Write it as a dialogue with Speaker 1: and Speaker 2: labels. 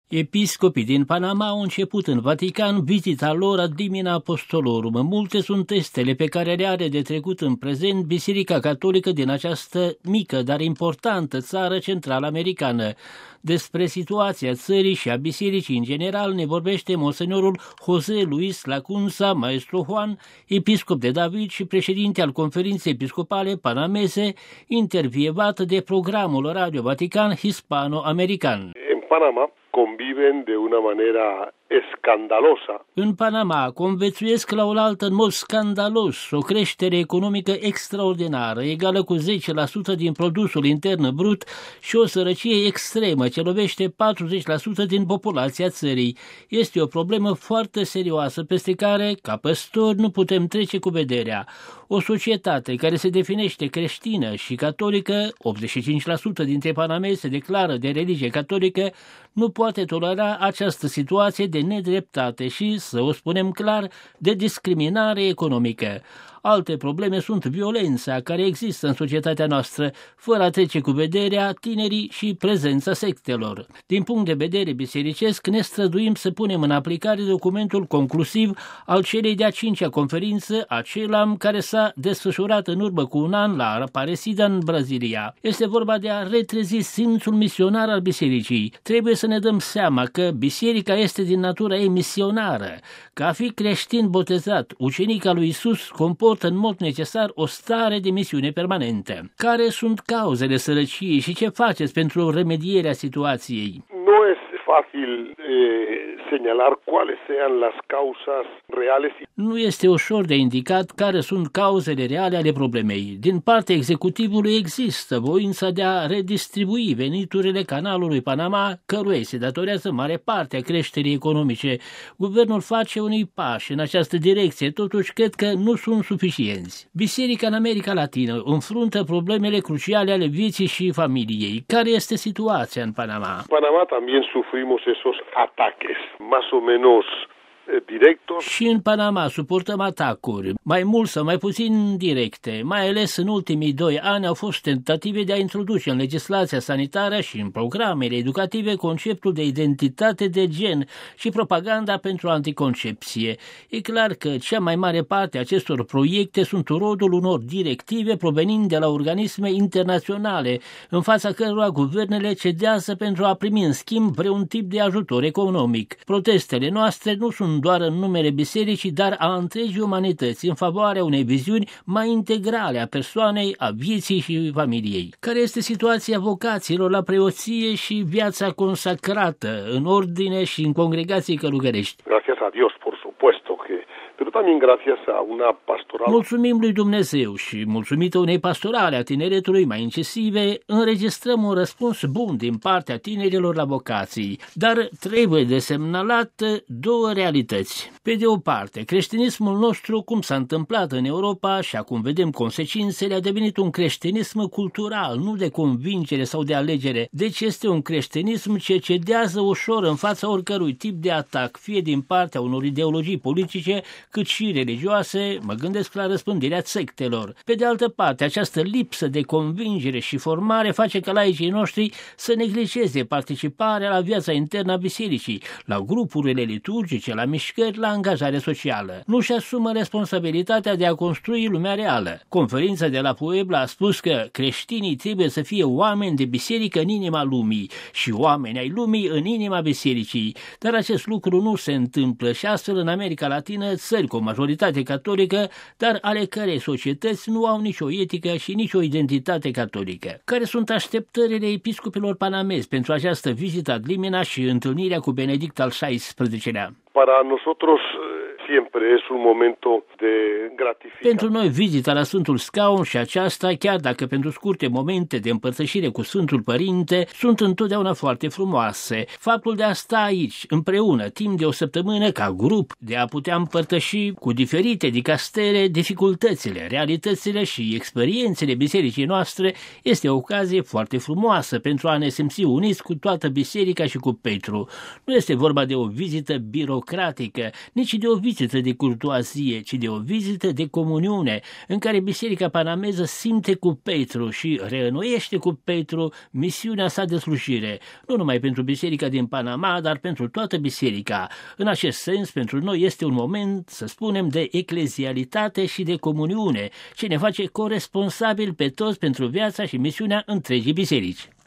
Speaker 1: Episcopii din Panama au început în Vatican vizita lor ad limina apostolorum. Multe sunt testele pe care le are de trecut în prezent Biserica Catolică din această mică, dar importantă țară central-americană. Despre situația țării și a bisericii în general ne vorbește monsenorul José Luis Lacunza, Maestro Juan, episcop de David și președinte al Conferinței Episcopale Panamese, intervievat de programul Radio Vatican Hispano-American.
Speaker 2: În Panama conviven de una manera escandalosa.
Speaker 1: În Panama conviețuiesc la oaltă în mod scandalos o creștere economică extraordinară, egală cu 10% din produsul intern brut și o sărăcie extremă ce lovește 40% din populația țării. Este o problemă foarte serioasă peste care, ca păstori, nu putem trece cu vederea. O societate care se definește creștină și catolică, 85% dintre panamezi se declară de religie catolică, nu poate tolera această situație de nedreptate și, să o spunem clar, de discriminare economică. Alte probleme sunt violența care există în societatea noastră, fără a trece cu vederea tinerii și prezența sectelor. Din punct de vedere bisericesc, ne străduim să punem în aplicare documentul conclusiv al celei de-a 5-a conferință a CELAM, care s-a desfășurat în urmă cu un an la Aparecida, în Brazilia. Este vorba de a retrezi simțul misionar al bisericii. Trebuie să ne dăm seama că biserica este din natura ei misionară, că a fi creștin botezat, ucenic al lui Iisus, comportă în mod necesar o stare de misiune permanentă. Care sunt cauzele sărăciei și ce faceți pentru remedierea situației?
Speaker 2: Nu este fácil señalar cuáles sean las causas reales.
Speaker 1: Nu este ușor de indicat care sunt cauzele reale ale problemei. Din partea executivului există voința de a redistribui veniturile canalului Panama, căruia se datorează mare parte a creșterii economice. Guvernul face unii pași în această direcție, totuși cred că nu sunt suficienți. Biserica în America Latină înfruntă problemele cruciale ale vieții și familiei. Care este situația în Panama?
Speaker 2: En Panamá también sufrimos esos ataques, más o menos directos.
Speaker 1: Și în Panama suportăm atacuri, mai mult sau mai puțin directe. Mai ales în ultimii 2 ani au fost tentative de a introduce în legislația sanitară și în programele educative conceptul de identitate de gen și propaganda pentru anticoncepție. E clar că cea mai mare parte a acestor proiecte sunt rodul unor directive provenind de la organisme internaționale, în fața cărora guvernele cedează pentru a primi în schimb vreun tip de ajutor economic. Protestele noastre nu sunt doar în numele bisericii, dar a întregii umanități, în favoarea unei viziuni mai integrale a persoanei, a vieții și familiei. Care este situația vocațiilor la preoție și viața consacrată în ordine și în congregații călugărești?
Speaker 2: Gracias a Dios, por supuesto que, pero también gracias a una pastoral.
Speaker 1: Mulțumim lui Dumnezeu și, mulțumită unei pastorale a tineretului mai incisive, înregistrăm un răspuns bun din partea tinerilor la vocații, dar trebuie de semnalat 2 realități. Pe de o parte, creștinismul nostru, cum s-a întâmplat în Europa și acum vedem consecințele, a devenit un creștinism cultural, nu de convingere sau de alegere. Deci este un creștinism ce cedează ușor în fața oricărui tip de atac, fie din partea unor ideologii politice, cât și religioase, mă gândesc la răspândirea sectelor. Pe de altă parte, această lipsă de convingere și formare face ca laicii noștri să neglijeze participarea la viața internă a bisericii, la grupurile liturgice, la mișcări, la angajare socială. Nu-și asumă responsabilitatea de a construi lumea reală. Conferința de la Puebla a spus că creștinii trebuie să fie oameni de biserică în inima lumii și oameni ai lumii în inima bisericii. Dar acest lucru nu se întâmplă și astfel în America Latină, țări cu o majoritate catolică, dar ale cărei societăți nu au nicio etică și nicio identitate catolică. Care sunt așteptările episcopilor panamezi pentru această vizită ad limina și întâlnirea cu Benedict al XVI-lea?
Speaker 2: Para nosotros siempre es un momento de gratificare.
Speaker 1: Pentru noi, vizita la Sfântul Scaun și aceasta, chiar dacă pentru scurte momente de împărtășire cu Sfântul Părinte, sunt întotdeauna foarte frumoase. Faptul de a sta aici, împreună, timp de o săptămână, ca grup, de a putea împărtăși cu diferite dicastere dificultățile, realitățile și experiențele bisericii noastre, este o ocazie foarte frumoasă pentru a ne simți uniți cu toată biserica și cu Petru. Nu este vorba de o vizită birocratică, nici de o vizită vizită de curtoazie, ci de o vizită de comuniune, în care Biserica Panameză simte cu Petru și reînnoiește cu Petru misiunea sa de slujire, nu numai pentru Biserica din Panama, dar pentru toată Biserica. În acest sens, pentru noi este un moment, să spunem, de eclezialitate și de comuniune, ce ne face coresponsabili pe toți pentru viața și misiunea întregii biserici.